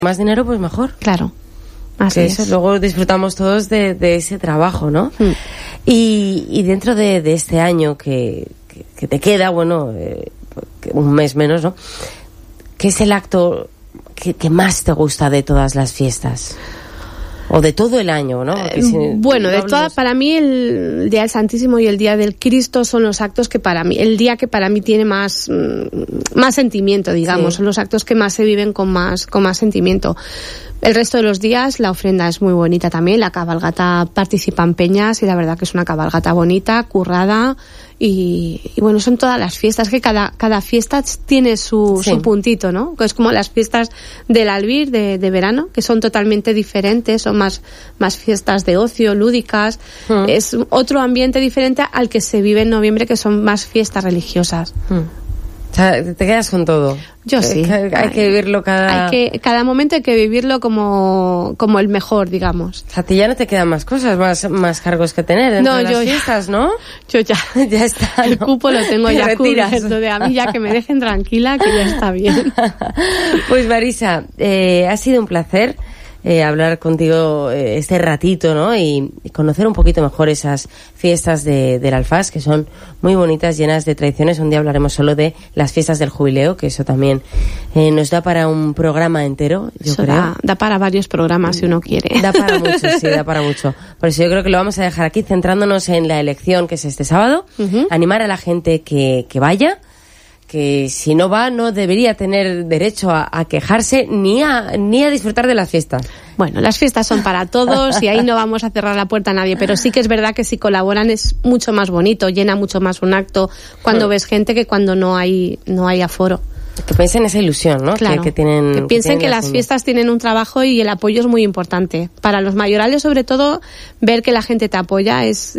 Más dinero, pues mejor. Claro. Así es. Luego disfrutamos todos de ese trabajo, ¿no? Y dentro de este año que te queda, bueno, un mes menos, ¿no? ¿Qué es el acto que más te gusta de todas las fiestas? O de todo el año, ¿no? Bueno, para mí el Día del Santísimo y el Día del Cristo son los actos que para mí, el día que para mí tiene más sentimiento, digamos, son los actos que más se viven con más sentimiento. El resto de los días la ofrenda es muy bonita también, la cabalgata participa en peñas y la verdad que es una cabalgata bonita, currada y bueno, son todas las fiestas, que cada fiesta tiene su puntito, ¿no? Es como las fiestas del Albir de verano, que son totalmente diferentes, son más fiestas de ocio, lúdicas, es otro ambiente diferente al que se vive en noviembre, que son más fiestas religiosas. O sea, te quedas con todo. Yo sí. Hay que vivirlo cada momento hay que vivirlo como el mejor, digamos. A ti ya no te quedan más cosas, más cargos que tener dentro de las fiestas, ¿no? Yo ya está, ¿no? El cupo lo tengo ya cubierto de a mí, ya que me dejen tranquila, que ya está bien. Pues Marisa, ha sido un placer hablar contigo este ratito, ¿no? Y conocer un poquito mejor esas fiestas del Alfás, que son muy bonitas, llenas de tradiciones. Un día hablaremos solo de las fiestas del jubileo, que eso también nos da para un programa entero, yo creo. Da para varios programas si uno quiere. Da para mucho, sí, da para mucho. Por eso yo creo que lo vamos a dejar aquí, centrándonos en la elección que es este sábado. Animar a la gente que vaya, que si no va no debería tener derecho a quejarse ni a disfrutar de las fiestas. Bueno, las fiestas son para todos y ahí no vamos a cerrar la puerta a nadie, pero sí que es verdad que si colaboran es mucho más bonito, llena mucho más un acto cuando ves gente que cuando no hay aforo. Que piensen esa ilusión, ¿no? Claro, que piensen que las fiestas tienen un trabajo y el apoyo es muy importante. Para los mayorales, sobre todo, ver que la gente te apoya es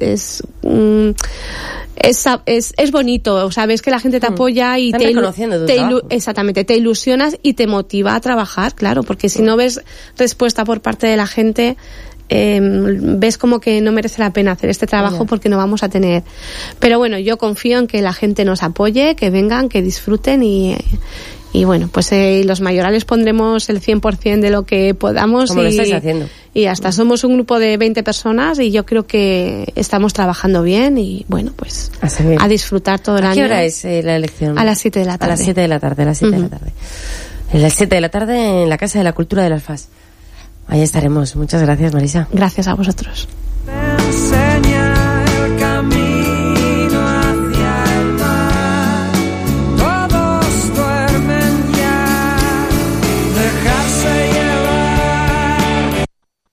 bonito. O sea, ves que la gente te apoya y exactamente, te ilusionas y te motiva a trabajar, claro, porque si no ves respuesta por parte de la gente, ves como que no merece la pena hacer este trabajo porque no vamos a tener. Pero bueno, yo confío en que la gente nos apoye, que vengan, que disfruten y bueno, pues los mayorales pondremos el 100% de lo que podamos. Como lo estáis haciendo. Y hasta somos un grupo de 20 personas y yo creo que estamos trabajando bien y bueno, pues a disfrutar todo el año. ¿A qué hora es la elección? A las 7 de la tarde. A las 7 de la tarde, a las 7 de la tarde. A las 7 de la tarde en la Casa de la Cultura del Alfás. Ahí estaremos. Muchas gracias, Marisa. Gracias a vosotros. Me enseña el camino hacia el mar. Todos duermen ya. Dejarse llevar.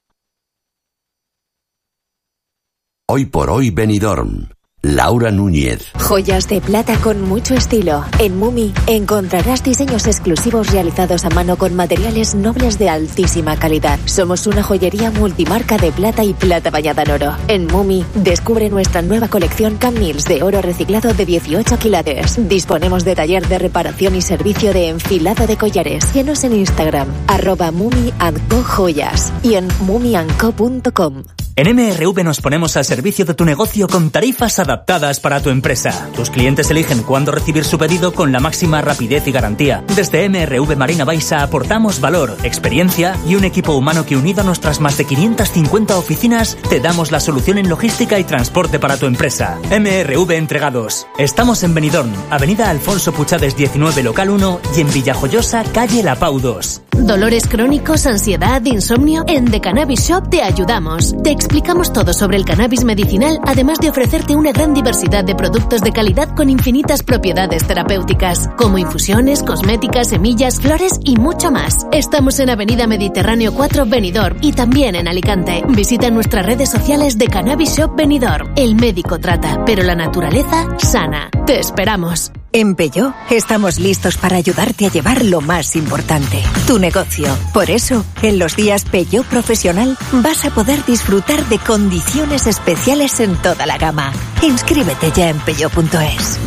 Hoy por hoy Benidorm. Laura Núñez. Joyas de plata con mucho estilo. En Mumi encontrarás diseños exclusivos realizados a mano con materiales nobles de altísima calidad. Somos una joyería multimarca de plata y plata bañada en oro. En Mumi descubre nuestra nueva colección Camils de oro reciclado de 18 quilates. Disponemos de taller de reparación y servicio de enfilado de collares. Síguenos en Instagram @mumiandcojoyas y en mumiandco.com. En MRV nos ponemos al servicio de tu negocio con tarifas adaptadas para tu empresa. Tus clientes eligen cuándo recibir su pedido con la máxima rapidez y garantía. Desde MRV Marina Baixa aportamos valor, experiencia y un equipo humano que, unido a nuestras más de 550 oficinas, te damos la solución en logística y transporte para tu empresa. MRV Entregados. Estamos en Benidorm, Avenida Alfonso Puchades 19, local 1 y en Villajoyosa, calle La Pau 2. ¿Dolores crónicos, ansiedad, insomnio? En The Cannabis Shop te ayudamos. Te explicamos todo sobre el cannabis medicinal, además de ofrecerte una gran diversidad de productos de calidad con infinitas propiedades terapéuticas, como infusiones, cosméticas, semillas, flores y mucho más. Estamos en Avenida Mediterráneo 4, Benidorm, y también en Alicante. Visita nuestras redes sociales de Cannabis Shop Benidorm. El médico trata, pero la naturaleza sana. Te esperamos. En Peugeot estamos listos para ayudarte a llevar lo más importante, tu negocio. Por eso, en los días Peugeot Profesional vas a poder disfrutar de condiciones especiales en toda la gama. Inscríbete ya en peugeot.es.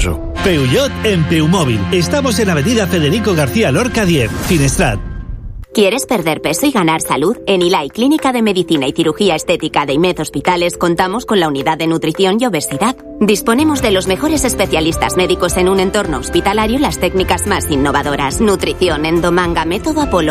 Peugeot en Peumóvil. Estamos en Avenida Federico García Lorca 10, Finestrat. ¿Quieres perder peso y ganar salud? En Ilai Clínica de Medicina y Cirugía Estética de IMED Hospitales contamos con la unidad de nutrición y obesidad. Disponemos de los mejores especialistas médicos en un entorno hospitalario y las técnicas más innovadoras. Nutrición, endomanga, método Apolo.